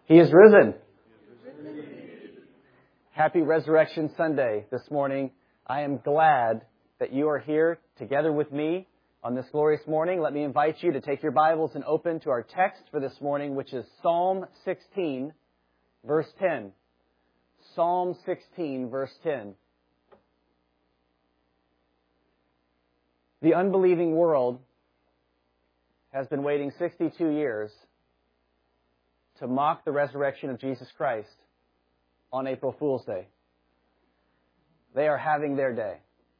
He is risen. Happy Resurrection Sunday this morning. I am glad that you are here together with me on this glorious morning. Let me invite you to take your Bibles and open to our text for this morning, which is Psalm 16, verse 10. Psalm 16, verse 10. The unbelieving world has been waiting 62 years to mock the resurrection of Jesus Christ on April Fool's Day. They are having their day.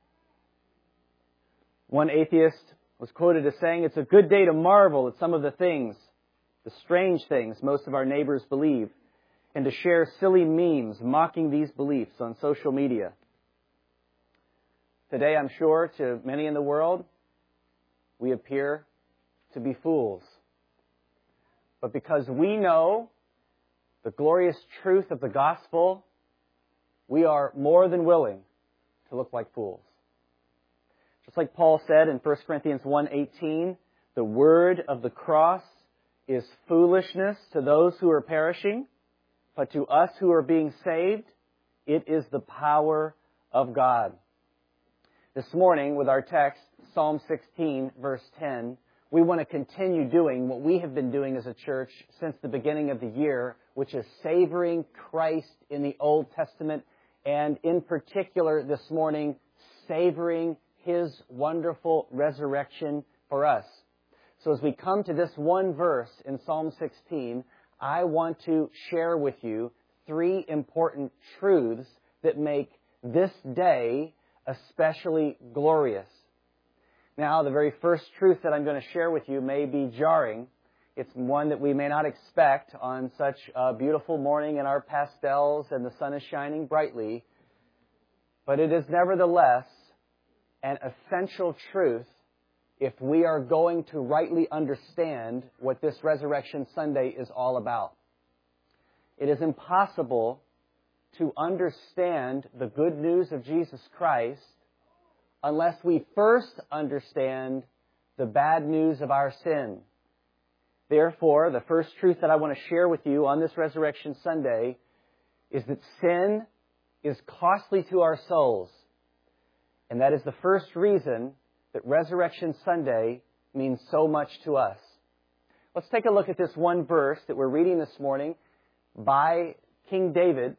One atheist was quoted as saying, "It's a good day to marvel at some of the things, the strange things most of our neighbors believe, and to share silly memes mocking these beliefs on social media." Today, I'm sure, to many in the world, we appear to be fools. But because we know the glorious truth of the gospel, we are more than willing to look like fools. Just like Paul said in 1 Corinthians 1:18, the word of the cross is foolishness to those who are perishing, but to us who are being saved, it is the power of God. This morning, with our text, Psalm 16, verse 10, we want to continue doing what we have been doing as a church since the beginning of the year, which is savoring Christ in the Old Testament, and in particular this morning, savoring His wonderful resurrection for us. So as we come to this one verse in Psalm 16, I want to share with you three important truths that make this day especially glorious. Now, the very first truth that I'm going to share with you may be jarring. It's one that we may not expect on such a beautiful morning in our pastels and the sun is shining brightly. But it is nevertheless an essential truth if we are going to rightly understand what this Resurrection Sunday is all about. It is impossible to understand the good news of Jesus Christ unless we first understand the bad news of our sin. Therefore, the first truth that I want to share with you on this Resurrection Sunday is that sin is costly to our souls. And that is the first reason that Resurrection Sunday means so much to us. Let's take a look at this one verse that we're reading this morning by King David.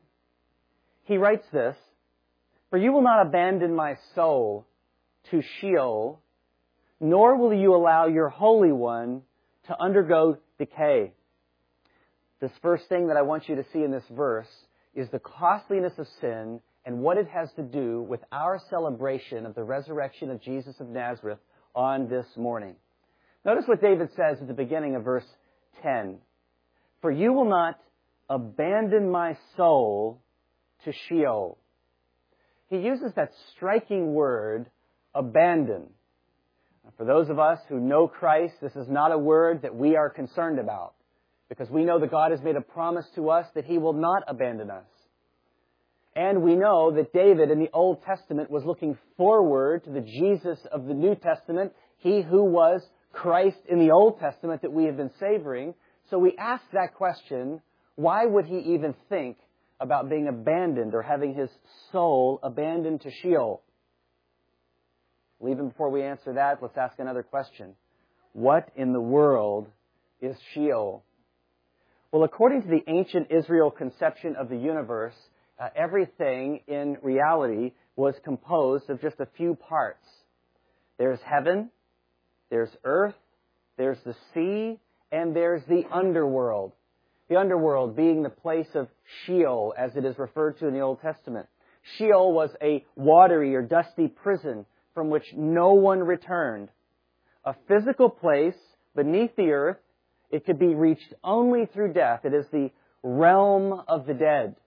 He writes this, "For you will not abandon my soul to Sheol, nor will you allow your Holy One to undergo decay." This first thing that I want you to see in this verse is the costliness of sin and what it has to do with our celebration of the resurrection of Jesus of Nazareth on this morning. Notice what David says at the beginning of verse 10. "For you will not abandon my soul to Sheol." He uses that striking word, abandon. For those of us who know Christ, this is not a word that we are concerned about, because we know that God has made a promise to us that He will not abandon us. And we know that David in the Old Testament was looking forward to the Jesus of the New Testament, He who was Christ in the Old Testament that we have been savoring. So we ask that question, why would He even think about being abandoned or having His soul abandoned to Sheol? Well, even before we answer that, let's ask another question. What in the world is Sheol? Well, according to the ancient Israel conception of the universe, everything in reality was composed of just a few parts. There's heaven, there's earth, there's the sea, and there's the underworld. The underworld being the place of Sheol, as it is referred to in the Old Testament. Sheol was a watery or dusty prison from which no one returned. A physical place beneath the earth. It could be reached only through death. It is the realm of the dead.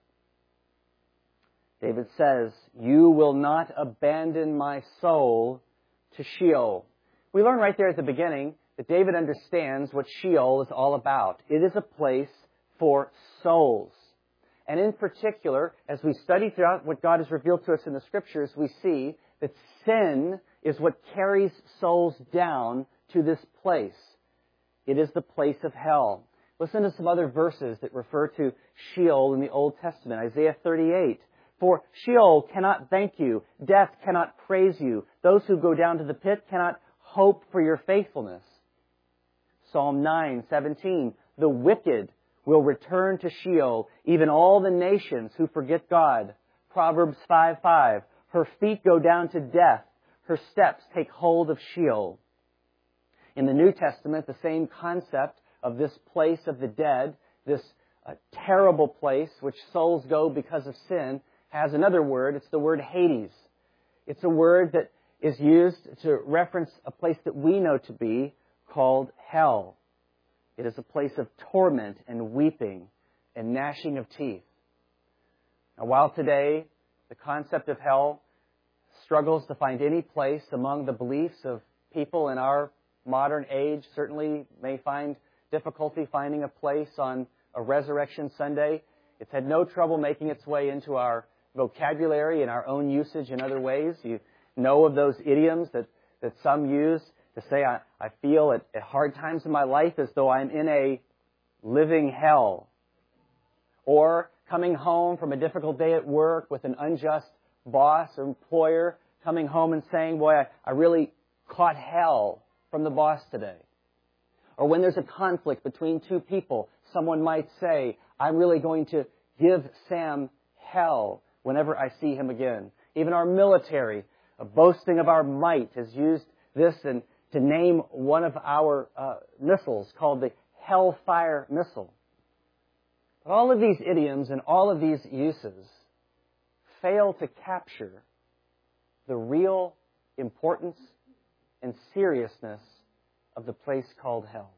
David says, "You will not abandon my soul to Sheol." We learn right there at the beginning that David understands what Sheol is all about. It is a place for souls. And in particular, as we study throughout what God has revealed to us in the Scriptures, we see that sin is what carries souls down to this place. It is the place of hell. Listen to some other verses that refer to Sheol in the Old Testament. Isaiah 38. For Sheol cannot thank you. Death cannot praise you. Those who go down to the pit cannot hope for your faithfulness. Psalm 9:17. The wicked will return to Sheol, even all the nations who forget God. Proverbs 5:5. Her feet go down to death. Her steps take hold of Sheol. In the New Testament, the same concept of this place of the dead, this terrible place which souls go because of sin, has another word. It's the word Hades. It's a word that is used to reference a place that we know to be called hell. It is a place of torment and weeping and gnashing of teeth. Now, while today the concept of hell struggles to find any place among the beliefs of people in our modern age, certainly may find difficulty finding a place on a Resurrection Sunday, it's had no trouble making its way into our vocabulary and our own usage in other ways. You know of those idioms that some use to say, I feel at hard times in my life as though I'm in a living hell. Or coming home from a difficult day at work with an unjust boss or employer, coming home and saying, boy, I really caught hell from the boss today. Or when there's a conflict between two people, someone might say, I'm really going to give Sam hell whenever I see him again. Even our military, boasting of our might, has used this and to name one of our missiles called the Hellfire missile. But all of these idioms and all of these uses fail to capture the real importance and seriousness of the place called hell.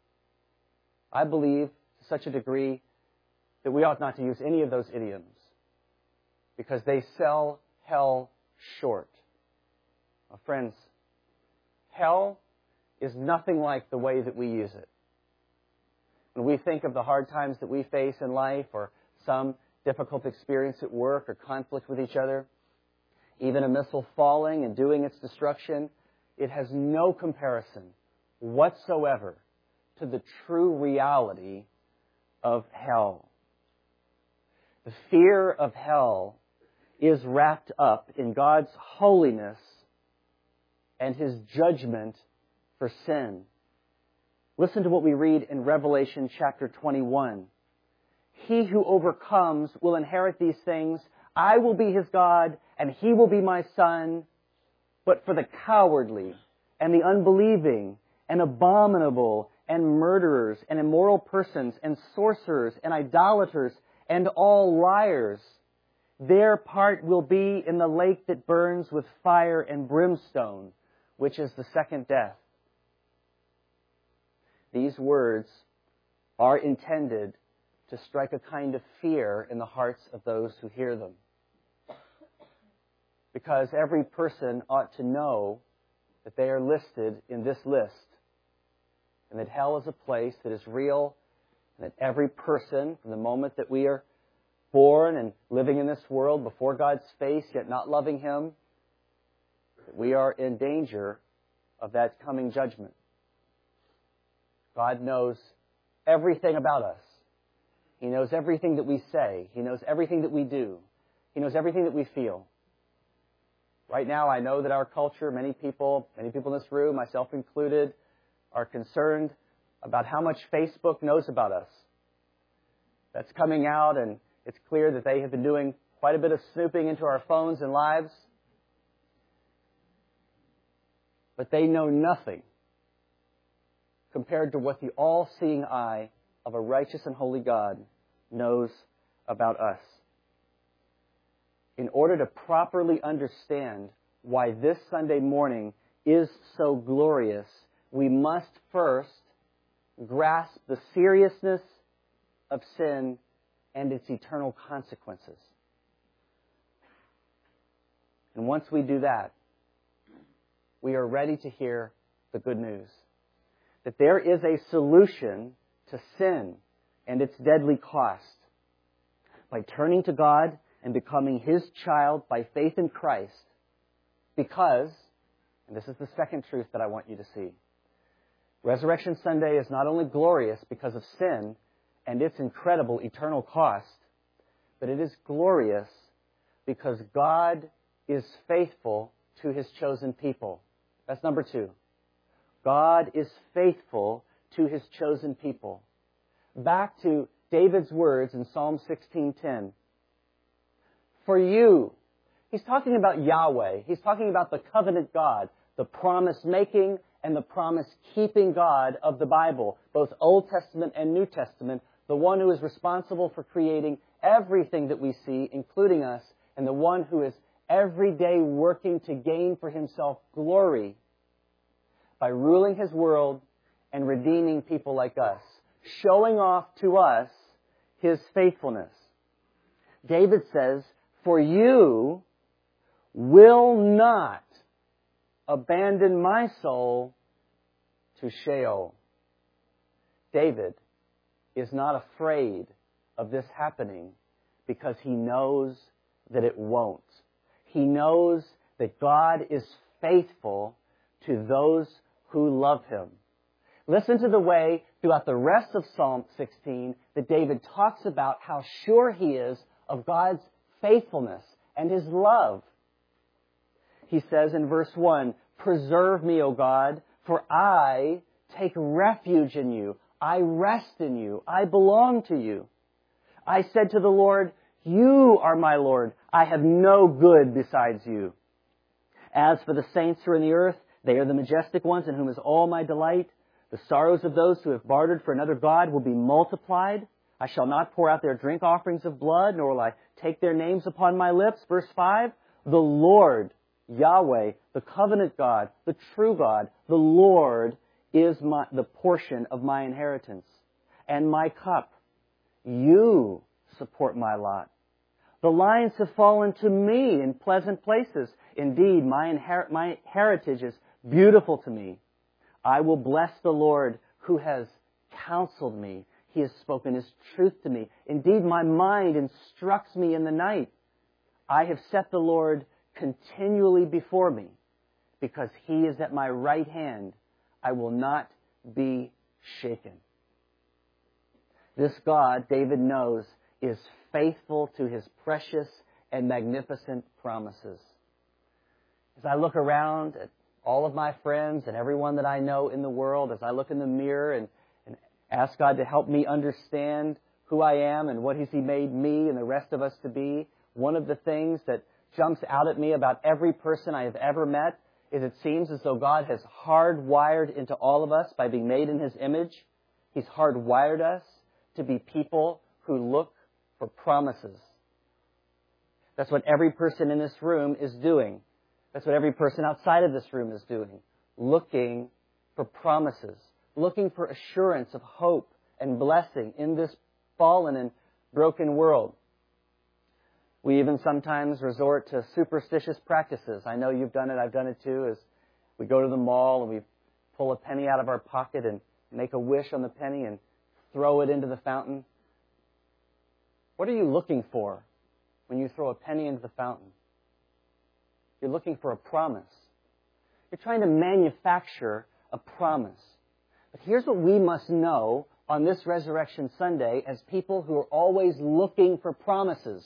I believe to such a degree that we ought not to use any of those idioms because they sell hell short. Now, friends, hell is nothing like the way that we use it. When we think of the hard times that we face in life or some difficult experience at work or conflict with each other, even a missile falling and doing its destruction, it has no comparison whatsoever to the true reality of hell. The fear of hell is wrapped up in God's holiness and His judgment for sin. Listen to what we read in Revelation chapter 21. He who overcomes will inherit these things. I will be his God, and he will be my son. But for the cowardly and the unbelieving and abominable and murderers and immoral persons and sorcerers and idolaters and all liars, their part will be in the lake that burns with fire and brimstone, which is the second death. These words are intended to strike a kind of fear in the hearts of those who hear them. Because every person ought to know that they are listed in this list, and that hell is a place that is real, and that every person, from the moment that we are born and living in this world before God's face, yet not loving Him, that we are in danger of that coming judgment. God knows everything about us. He knows everything that we say. He knows everything that we do. He knows everything that we feel. Right now, I know that our culture, many people in this room, myself included, are concerned about how much Facebook knows about us. That's coming out, and it's clear that they have been doing quite a bit of snooping into our phones and lives. But they know nothing compared to what the all-seeing eye of a righteous and holy God knows about us. In order to properly understand why this Sunday morning is so glorious, we must first grasp the seriousness of sin and its eternal consequences. And once we do that, we are ready to hear the good news. That there is a solution to sin and its deadly cost. By turning to God and becoming His child by faith in Christ. Because, and this is the second truth that I want you to see, Resurrection Sunday is not only glorious because of sin, and its incredible eternal cost, but it is glorious because God is faithful to His chosen people. That's number 2. God is faithful to His chosen people. Back to David's words in Psalm 16:10. For you, he's talking about Yahweh. He's talking about the covenant God, the promise-making and the promise-keeping God of the Bible, both Old Testament and New Testament, the one who is responsible for creating everything that we see, including us, and the one who is every day working to gain for Himself glory by ruling His world and redeeming people like us, showing off to us His faithfulness. David says, for you will not abandon my soul to Sheol. David is not afraid of this happening because he knows that it won't. He knows that God is faithful to those who love Him. Listen to the way throughout the rest of Psalm 16 that David talks about how sure he is of God's faithfulness and His love. He says in verse 1, preserve me, O God, for I take refuge in you. I rest in you. I belong to you. I said to the Lord, you are my Lord. I have no good besides you. As for the saints who are in the earth, they are the majestic ones in whom is all my delight. The sorrows of those who have bartered for another God will be multiplied. I shall not pour out their drink offerings of blood, nor will I take their names upon my lips. Verse 5, the Lord, Yahweh, the covenant God, the true God, the Lord is the portion of my inheritance and my cup. You support my lot. The lines have fallen to me in pleasant places. Indeed, my heritage is beautiful to me. I will bless the Lord who has counseled me. He has spoken His truth to me. Indeed, my mind instructs me in the night. I have set the Lord continually before me. Because He is at my right hand, I will not be shaken. This God, David knows, is faithful to His precious and magnificent promises. As I look around at all of my friends and everyone that I know in the world, as I look in the mirror and ask God to help me understand who I am and what He made me and the rest of us to be, one of the things that jumps out at me about every person I have ever met is it seems as though God has hardwired into all of us by being made in His image. He's hardwired us to be people who look for promises. That's what every person in this room is doing. That's what every person outside of this room is doing. Looking for promises. Looking for assurance of hope and blessing in this fallen and broken world. We even sometimes resort to superstitious practices. I know you've done it, I've done it too, as we go to the mall and we pull a penny out of our pocket and make a wish on the penny and throw it into the fountain. What are you looking for when you throw a penny into the fountain? You're looking for a promise. You're trying to manufacture a promise. But here's what we must know on this Resurrection Sunday as people who are always looking for promises,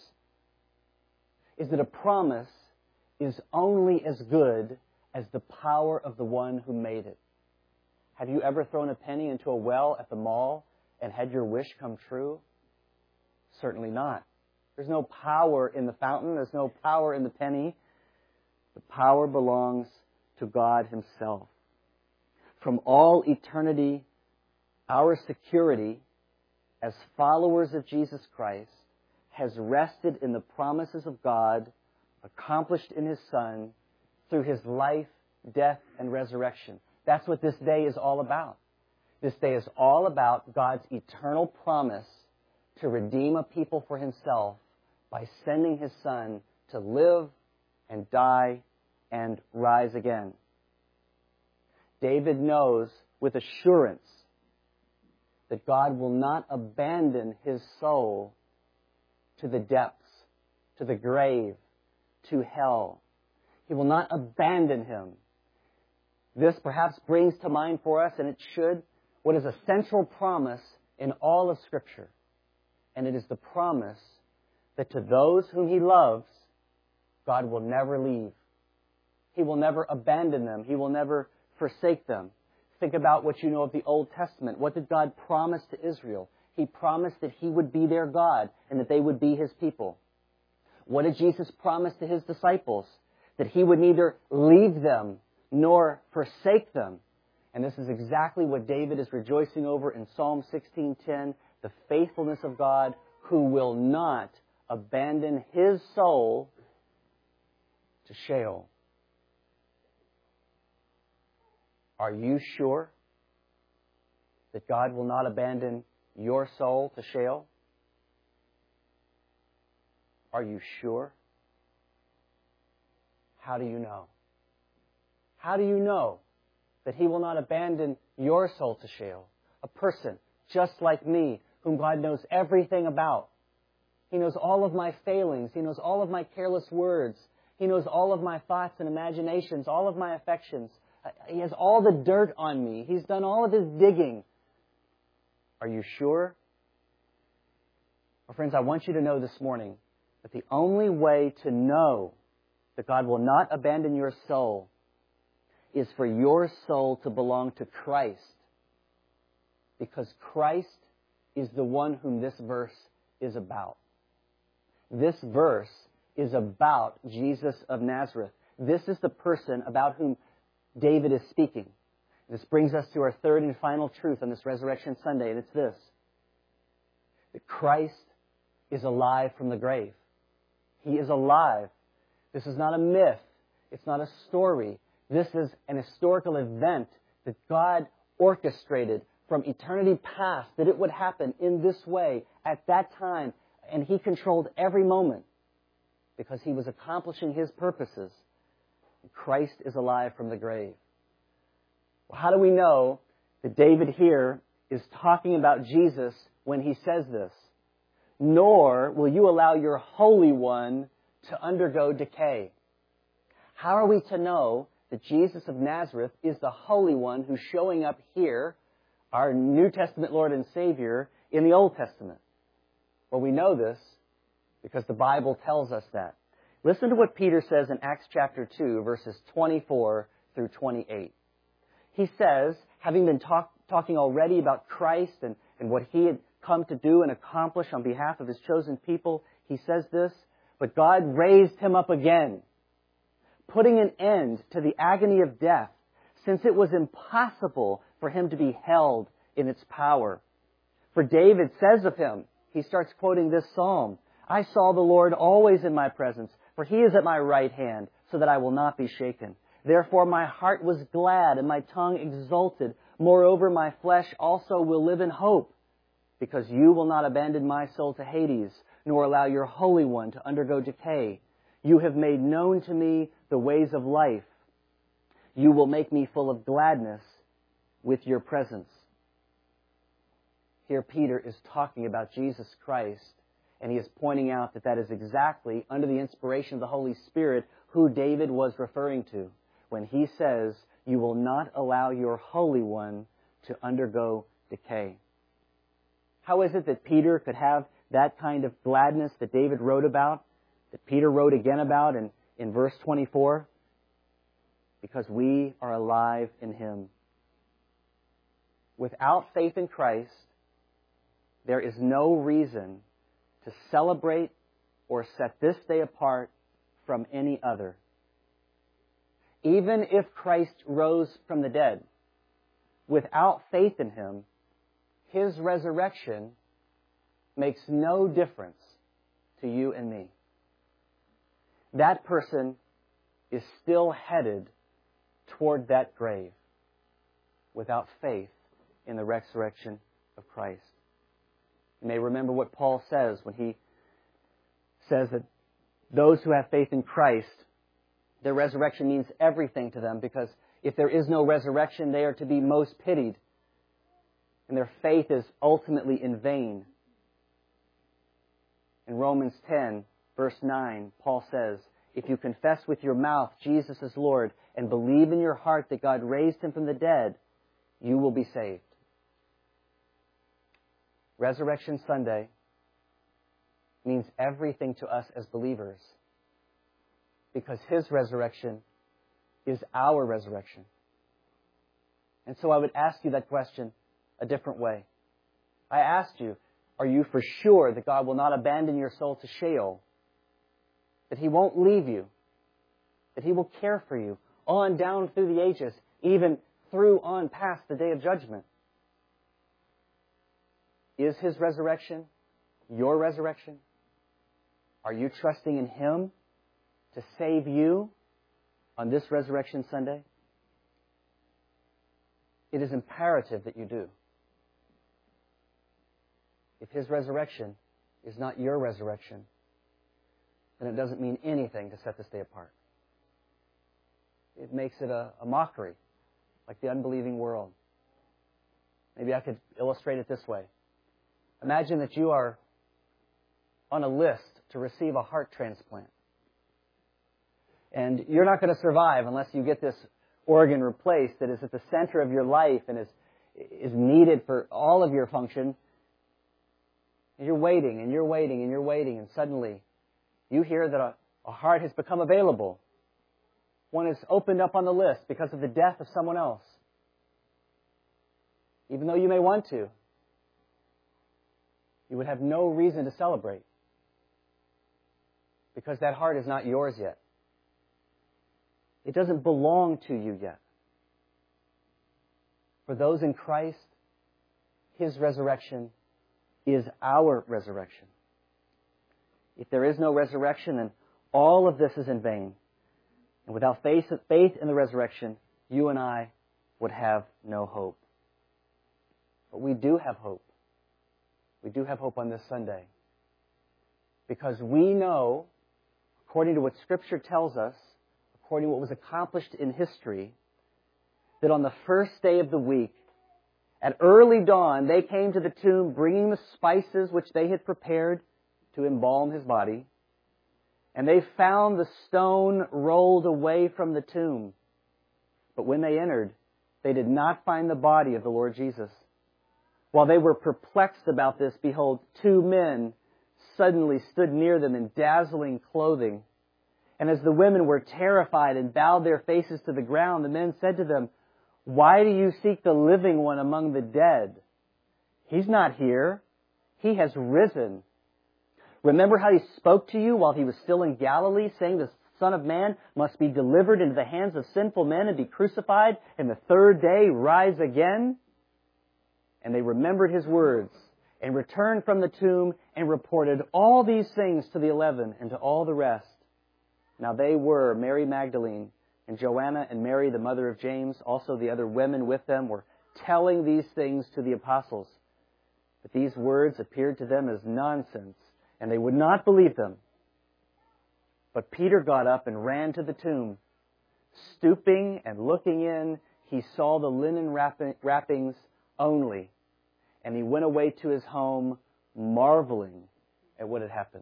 is that a promise is only as good as the power of the one who made it. Have you ever thrown a penny into a well at the mall and had your wish come true? Certainly not. There's no power in the fountain. There's no power in the penny. The power belongs to God Himself. From all eternity, our security as followers of Jesus Christ has rested in the promises of God accomplished in His Son through His life, death, and resurrection. That's what this day is all about. This day is all about God's eternal promise to redeem a people for Himself by sending His Son to live and die and rise again. David knows with assurance that God will not abandon his soul to the depths, to the grave, to hell. He will not abandon him. This perhaps brings to mind for us, and it should, what is a central promise in all of Scripture. And it is the promise that to those whom He loves, God will never leave. He will never abandon them. He will never forsake them. Think about what you know of the Old Testament. What did God promise to Israel? He promised that He would be their God and that they would be His people. What did Jesus promise to His disciples? That He would neither leave them nor forsake them. And this is exactly what David is rejoicing over in Psalm 16:10, the faithfulness of God who will not abandon His soul to Sheol. Are you sure that God will not abandon your soul to Sheol? Are you sure? How do you know? How do you know that He will not abandon your soul to Sheol? A person just like me, whom God knows everything about. He knows all of my failings. He knows all of my careless words. He knows all of my thoughts and imaginations, all of my affections. He has all the dirt on me. He's done all of His digging. Are you sure? Well, friends, I want you to know this morning that the only way to know that God will not abandon your soul is for your soul to belong to Christ. Because Christ is the one whom this verse is about. This verse is about Jesus of Nazareth. This is the person about whom David is speaking. This brings us to our third and final truth on this Resurrection Sunday, and it's this: that Christ is alive from the grave. He is alive. This is not a myth. It's not a story. This is an historical event that God orchestrated from eternity past, that it would happen in this way at that time, and He controlled every moment because He was accomplishing His purposes. Christ is alive from the grave. Well, how do we know that David here is talking about Jesus when he says this? Nor will you allow your Holy One to undergo decay. How are we to know that Jesus of Nazareth is the Holy One who's showing up here, our New Testament Lord and Savior, in the Old Testament? Well, we know this because the Bible tells us that. Listen to what Peter says in Acts chapter 2, verses 24 through 28. He says, having been talking already about Christ and what He had come to do and accomplish on behalf of His chosen people, he says this: but God raised Him up again, putting an end to the agony of death, since it was impossible for Him to be held in its power. For David says of Him, he starts quoting this psalm, I saw the Lord always in my presence, for He is at my right hand, so that I will not be shaken. Therefore my heart was glad, and my tongue exulted. Moreover, my flesh also will live in hope, because you will not abandon my soul to Hades, nor allow your Holy One to undergo decay. You have made known to me the ways of life. You will make me full of gladness with your presence. Here Peter is talking about Jesus Christ, and he is pointing out that that is exactly, under the inspiration of the Holy Spirit, who David was referring to when he says, you will not allow your Holy One to undergo decay. How is it that Peter could have that kind of gladness that David wrote about, that Peter wrote again about in verse 24? Because we are alive in Him. Without faith in Christ, there is no reason to celebrate or set this day apart from any other. Even if Christ rose from the dead, without faith in Him, His resurrection makes no difference to you and me. That person is still headed toward that grave without faith in the resurrection of Christ. You may remember what Paul says when he says that those who have faith in Christ, their resurrection means everything to them, because if there is no resurrection, they are to be most pitied, and their faith is ultimately in vain. In Romans 10, verse 9, Paul says, if you confess with your mouth Jesus is Lord and believe in your heart that God raised Him from the dead, you will be saved. Resurrection Sunday means everything to us as believers because His resurrection is our resurrection. And so I would ask you that question a different way. I asked you, are you for sure that God will not abandon your soul to Sheol? That He won't leave you? That He will care for you on down through the ages, even through on past the day of judgment? Is His resurrection your resurrection? Are you trusting in Him to save you on this Resurrection Sunday? It is imperative that you do. If His resurrection is not your resurrection, then it doesn't mean anything to set this day apart. It makes it a mockery, like the unbelieving world. Maybe I could illustrate it this way. Imagine that you are on a list to receive a heart transplant. And you're not going to survive unless you get this organ replaced that is at the center of your life and is needed for all of your function. And you're waiting, and you're waiting, and you're waiting, and suddenly you hear that a heart has become available. One is opened up on the list because of the death of someone else. Even though you may want to, you would have no reason to celebrate because that heart is not yours yet. It doesn't belong to you yet. For those in Christ, His resurrection is our resurrection. If there is no resurrection, then all of this is in vain. And without faith in the resurrection, you and I would have no hope. But we do have hope. We do have hope on this Sunday. Because we know, according to what Scripture tells us, according to what was accomplished in history, that on the first day of the week, at early dawn, they came to the tomb bringing the spices which they had prepared to embalm His body. And they found the stone rolled away from the tomb. But when they entered, they did not find the body of the Lord Jesus. While they were perplexed about this, behold, 2 men suddenly stood near them in dazzling clothing. And as the women were terrified and bowed their faces to the ground, the men said to them, "Why do you seek the living one among the dead? He's not here. He has risen. Remember how He spoke to you while He was still in Galilee, saying the Son of Man must be delivered into the hands of sinful men and be crucified, and the third day rise again?" And they remembered His words and returned from the tomb and reported all these things to the 11 and to all the rest. Now they were Mary Magdalene and Joanna and Mary, the mother of James. Also the other women with them were telling these things to the apostles. But these words appeared to them as nonsense, and they would not believe them. But Peter got up and ran to the tomb. Stooping and looking in, he saw the linen wrappings only, and he went away to his home, marveling at what had happened.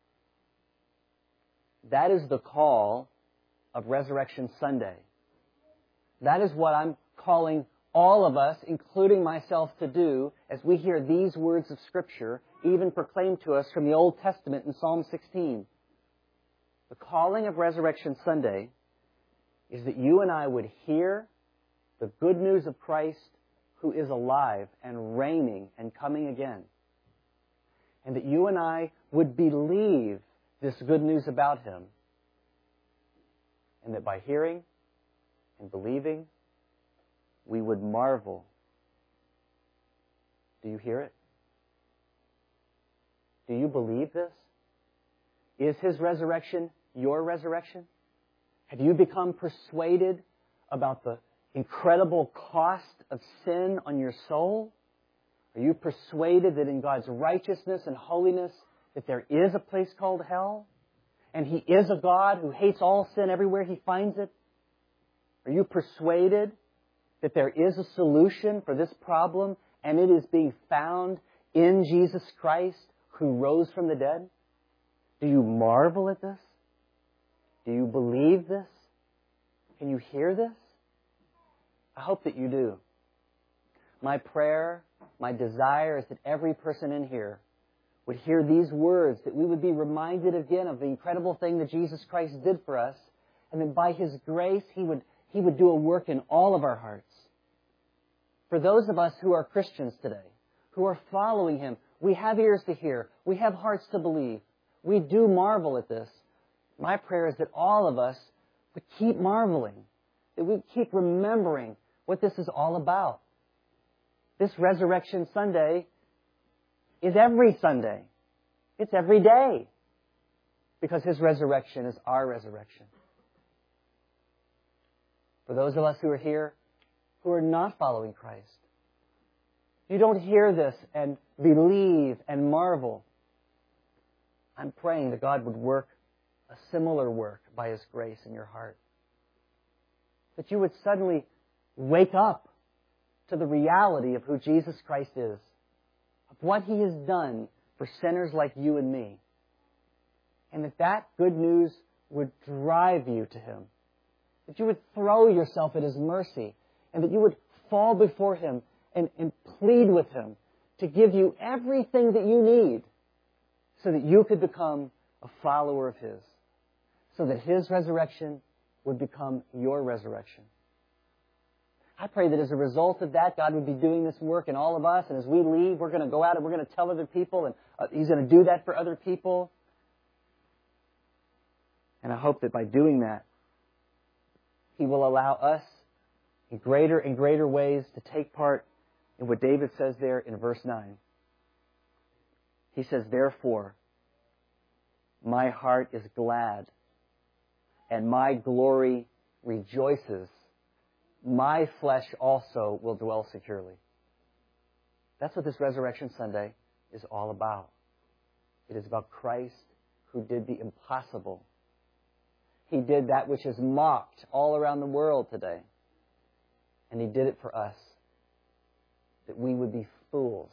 That is the call of Resurrection Sunday. That is what I'm calling all of us, including myself, to do as we hear these words of Scripture, even proclaimed to us from the Old Testament in Psalm 16. The calling of Resurrection Sunday is that you and I would hear the good news of Christ, who is alive and reigning and coming again. And that you and I would believe this good news about Him. And that by hearing and believing, we would marvel. Do you hear it? Do you believe this? Is His resurrection your resurrection? Have you become persuaded about the incredible cost of sin on your soul? Are you persuaded that in God's righteousness and holiness that there is a place called hell? And He is a God who hates all sin everywhere He finds it? Are you persuaded that there is a solution for this problem, and it is being found in Jesus Christ, who rose from the dead? Do you marvel at this? Do you believe this? Can you hear this? I hope that you do. my prayer, my desire is that every person in here would hear these words, that we would be reminded again of the incredible thing that Jesus Christ did for us, and that by His grace, He would do a work in all of our hearts. For those of us who are Christians today, who are following Him, we have ears to hear, we have hearts to believe, we do marvel at this. My prayer is that all of us would keep marveling, that we keep remembering what this is all about. This Resurrection Sunday is every Sunday. It's every day. Because His resurrection is our resurrection. For those of us who are here who are not following Christ, you don't hear this and believe and marvel. I'm praying that God would work a similar work by His grace in your heart. That you would suddenly wake up to the reality of who Jesus Christ is, of what He has done for sinners like you and me, and that good news would drive you to Him, that you would throw yourself at His mercy, and that you would fall before Him and plead with Him to give you everything that you need so that you could become a follower of His, so that His resurrection would become your resurrection. I pray that as a result of that, God would be doing this work in all of us, and as we leave, we're going to go out and we're going to tell other people, and He's going to do that for other people. And I hope that by doing that, He will allow us in greater and greater ways to take part in what David says there in verse 9. He says, "Therefore, my heart is glad, and my glory rejoices. My flesh also will dwell securely." That's what this Resurrection Sunday is all about. It is about Christ who did the impossible. He did that which is mocked all around the world today. And He did it for us, that we would be fools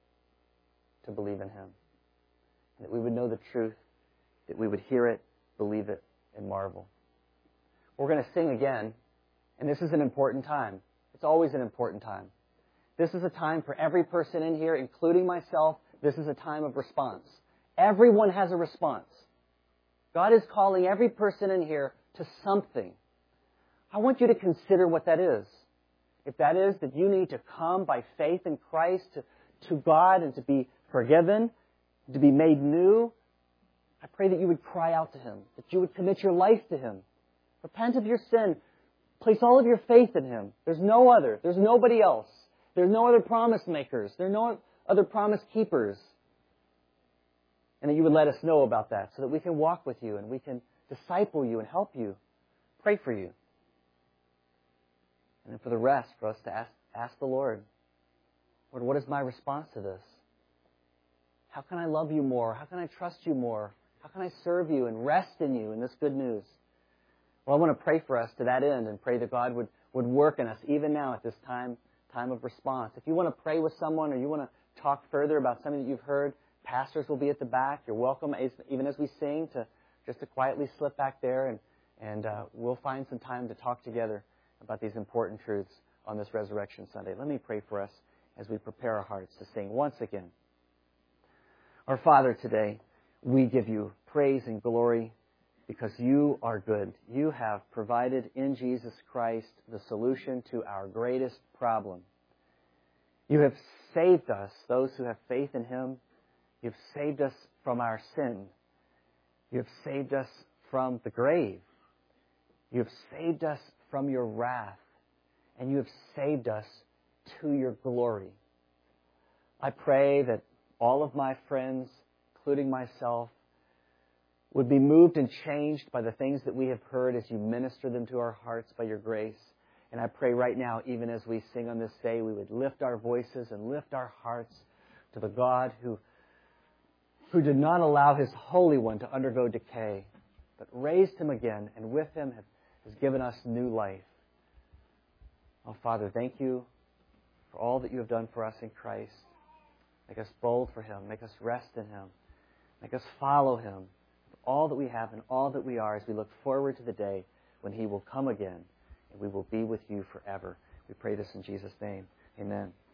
to believe in Him. That we would know the truth, that we would hear it, believe it, and marvel. We're going to sing again. And this is an important time. It's always an important time. This is a time for every person in here, including myself. This is a time of response. Everyone has a response. God is calling every person in here to something. I want you to consider what that is. If that is that you need to come by faith in Christ to God and to be forgiven, to be made new, I pray that you would cry out to Him, that you would commit your life to Him. Repent of your sin. Place all of your faith in Him. There's no other. There's nobody else. There's no other promise makers. There are no other promise keepers. And that you would let us know about that so that we can walk with you and we can disciple you and help you, pray for you. And then for the rest, for us to ask the Lord, Lord, what is my response to this? How can I love you more? How can I trust you more? How can I serve you and rest in you in this good news? Well, I want to pray for us to that end and pray that God would work in us even now at this time of response. If you want to pray with someone or you want to talk further about something that you've heard, pastors will be at the back. You're welcome, even as we sing, to quietly slip back there and we'll find some time to talk together about these important truths on this Resurrection Sunday. Let me pray for us as we prepare our hearts to sing once again. Our Father, today, we give you praise and glory because you are good. You have provided in Jesus Christ the solution to our greatest problem. You have saved us, those who have faith in Him. You've saved us from our sin. You have saved us from the grave. You have saved us from your wrath. And you have saved us to your glory. I pray that all of my friends, including myself, would be moved and changed by the things that we have heard as you minister them to our hearts by your grace. And I pray right now, even as we sing on this day, we would lift our voices and lift our hearts to the God who did not allow His Holy One to undergo decay, but raised Him again, and with Him has given us new life. Oh, Father, thank you for all that you have done for us in Christ. Make us bold for Him. Make us rest in Him. Make us follow Him. All that we have and all that we are as we look forward to the day when He will come again and we will be with you forever. We pray this in Jesus' name. Amen.